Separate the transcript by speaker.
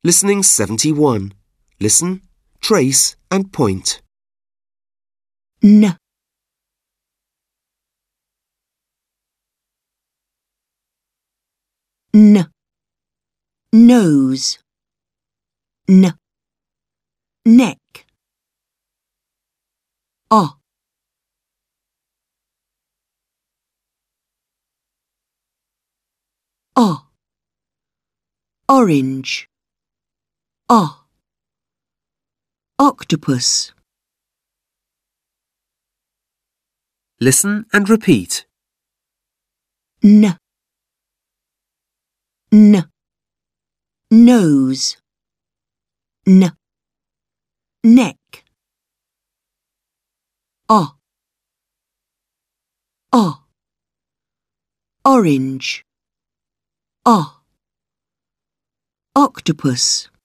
Speaker 1: Listening 71. Listen, trace and point.
Speaker 2: N, n, nose, n, neck, o, o, orange, o, octopus.
Speaker 1: Listen and repeat.
Speaker 2: N, n, nose, n, neck, o, o, orange, o, octopus.